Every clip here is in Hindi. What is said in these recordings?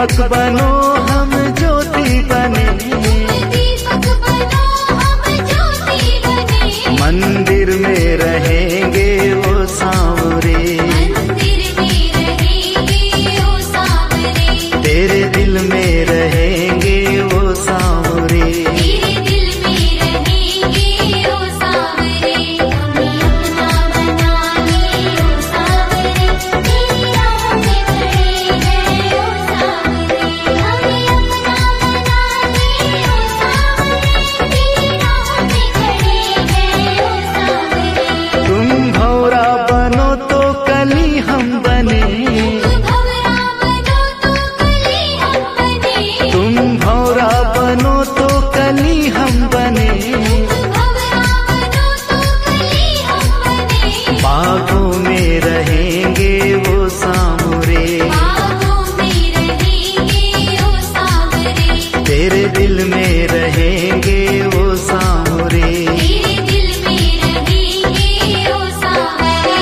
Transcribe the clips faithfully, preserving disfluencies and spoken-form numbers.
दीपक बनो हम ज्योति बने, दीपक बनो हम ज्योति बने। मंदिर में रहेंगे वो सांवरे, मंदिर में रहेंगे वो सांवरे। तेरे दिल में रहेंगे वो सांवरे, तेरे दिल में रहेंगे वो सांवरे। हमें अपना बना ले वो सांवरे, तेरी राह में खड़े हैं वो सांवरे। हमें अपना बना ले वो सांवरे, तेरी राह में खड़े हैं वो सांवरे। तुम भौरा बनो तो कली हम बने, भंवरा बनो तो कली हम बने। तुम भौरा बनो तो कली हम बने, भंवरा बनो तो कली हम बने। बागों में रहेंगे वो सांवरे, बागों में रहेंगे वो सांवरे। तेरे दिल में रहेंगे वो सांवरे। तेरे दिल में रहेंगे वो सांवरे।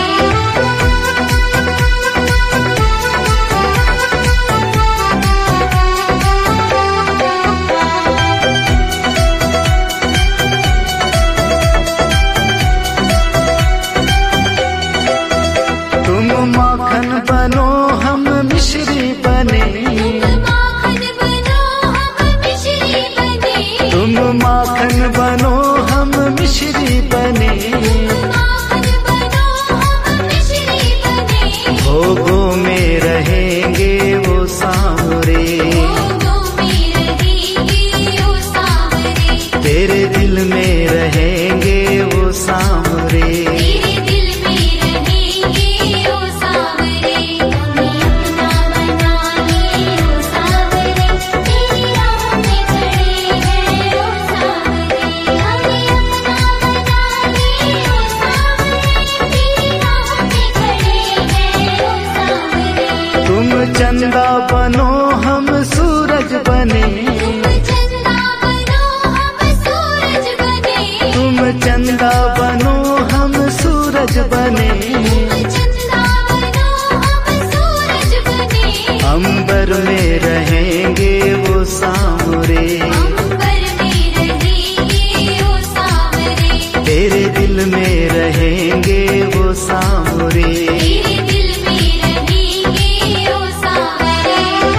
तुम माखन बनो हम मिश्री बने, माखन बनो हम मिश्री बने। तुम माखन बनो हम मिश्री बने, माखन बनो हम मिश्री बने। भोगों में रहेंगे वो सांवरे, भोगों में रहेंगे वो सांवरे। तेरे दिल में रहेंगे वो सांवरे। तेरे दिल में रहेंगे वो सांवरे। हमें अपना बना ले वो सांवरे, तेरी राह में खड़े हैं वो सांवरे। हमें अपना बना ले वो सांवरे, तेरी राह में खड़े हैं वो सांवरे। तुम चंदा बनो हम सूरज बने, चंदा बनो हम सूरज बने। तुम चंदा बनो हम सूरज बने, चंदा बनो हम सूरज बने। अंबर में रहेंगे वो सांवरे, अंबर में रहेंगे वो सांवरे। तेरे दिल में रहेंगे वो सांवरे। तेरे दिल में रहेंगे वो सांवरे।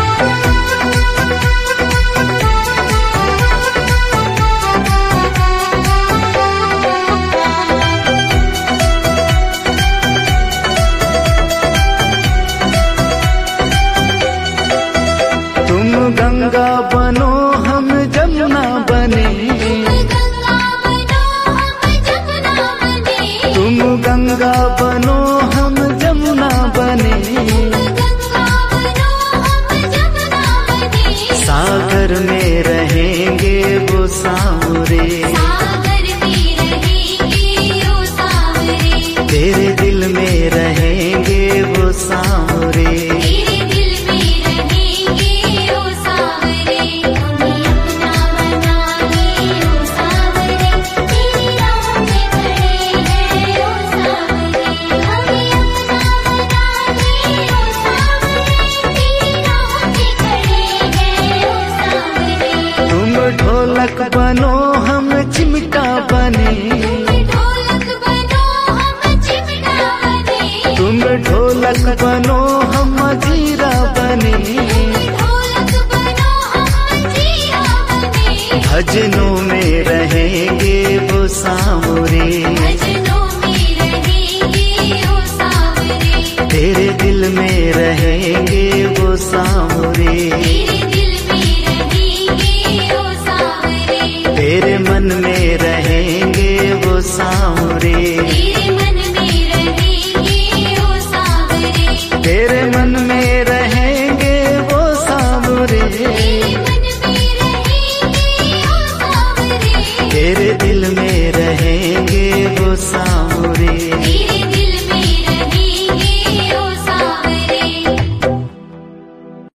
तुम गंगा बनो हम जमुना बने, गंगा बनो हम जमुना बने। तुम गंगा बनो हम जमुना बने, गंगा बनो हम जमुना बने। सागर में रहेंगे वो सांवरे, सागर में रहेंगे वो सांवरे। तेरे दिल में रहेंगे वो सांवरे। तेरे दिल में रहेंगे वो सांवरे। हमें अपना बना ले वो सांवरे, तेरी राह में खड़े हैं वो सांवरे। हमें अपना बना ले वो सांवरे, तेरी राह में खड़े हैं वो सांवरे। तुम ढोलक बनो हम चिमटा बने, ढोलक बनो हम चिमटा बने। तुम ढोलक बनो हम जीरा बने, ढोलक बनो हम जीरा बने। भजनों में रहेंगे वो सांवरे,